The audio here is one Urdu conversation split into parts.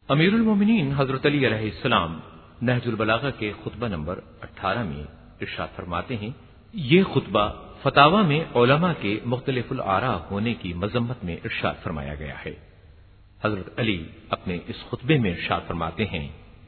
امیر المومنین حضرت علی علیہ السلام نہج البلاغہ کے خطبہ نمبر 18 میں ارشاد فرماتے ہیں، یہ خطبہ فتاوی میں علماء کے مختلف الآراء ہونے کی مذمت میں ارشاد فرمایا گیا ہے۔ حضرت علی اپنے اس خطبے میں ارشاد فرماتے ہیں،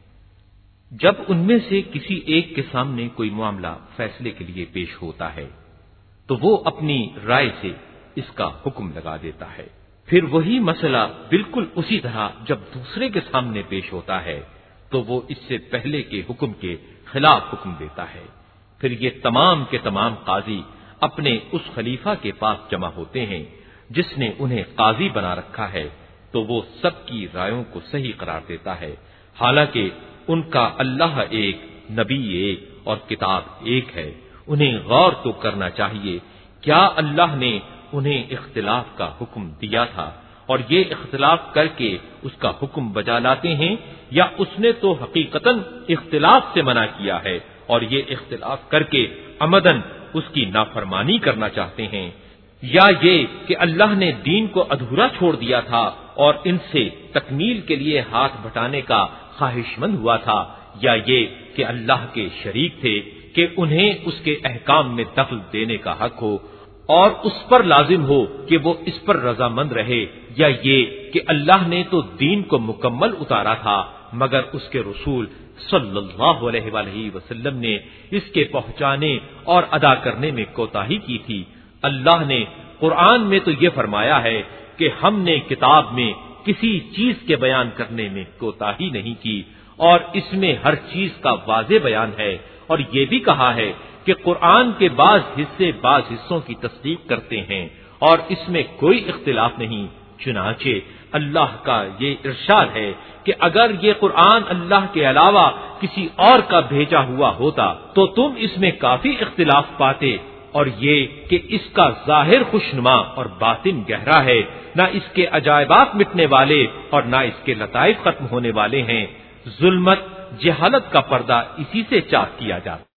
جب ان میں سے کسی ایک کے سامنے کوئی معاملہ فیصلے کے لیے پیش ہوتا ہے تو وہ اپنی رائے سے اس کا حکم لگا دیتا ہے، پھر وہی مسئلہ بالکل اسی طرح جب دوسرے کے سامنے پیش ہوتا ہے تو وہ اس سے پہلے کے حکم کے خلاف حکم دیتا ہے، پھر یہ تمام کے تمام قاضی اپنے اس خلیفہ کے پاس جمع ہوتے ہیں جس نے انہیں قاضی بنا رکھا ہے، تو وہ سب کی رائےوں کو صحیح قرار دیتا ہے، حالانکہ ان کا اللہ ایک، نبی ایک اور کتاب ایک ہے۔ انہیں غور تو کرنا چاہیے، کیا اللہ نے انہیں اختلاف کا حکم دیا تھا اور یہ اختلاف کر کے اس کا حکم بجا لاتے ہیں، یا اس نے تو حقیقتاً اختلاف سے منع کیا ہے اور یہ اختلاف کر کے عمدن اس کی نافرمانی کرنا چاہتے ہیں، یا یہ کہ اللہ نے دین کو ادھورا چھوڑ دیا تھا اور ان سے تکمیل کے لیے ہاتھ بٹانے کا خواہش مند ہوا تھا، یا یہ کہ اللہ کے شریک تھے کہ انہیں اس کے احکام میں دخل دینے کا حق ہو اور اس پر لازم ہو کہ وہ اس پر رضامند رہے، یا یہ کہ اللہ نے تو دین کو مکمل اتارا تھا مگر اس کے رسول صلی اللہ علیہ وآلہ وسلم نے اس کے پہنچانے اور ادا کرنے میں کوتاہی کی تھی۔ اللہ نے قرآن میں تو یہ فرمایا ہے کہ ہم نے کتاب میں کسی چیز کے بیان کرنے میں کوتاہی نہیں کی اور اس میں ہر چیز کا واضح بیان ہے، اور یہ بھی کہا ہے کہ قرآن کے بعض حصے بعض حصوں کی تصدیق کرتے ہیں اور اس میں کوئی اختلاف نہیں۔ چنانچہ اللہ کا یہ ارشاد ہے کہ اگر یہ قرآن اللہ کے علاوہ کسی اور کا بھیجا ہوا ہوتا تو تم اس میں کافی اختلاف پاتے، اور یہ کہ اس کا ظاہر خوشنما اور باطن گہرا ہے، نہ اس کے عجائبات مٹنے والے اور نہ اس کے لطائف ختم ہونے والے ہیں۔ ظلمت، جہالت کا پردہ اسی سے چاک کیا جاتا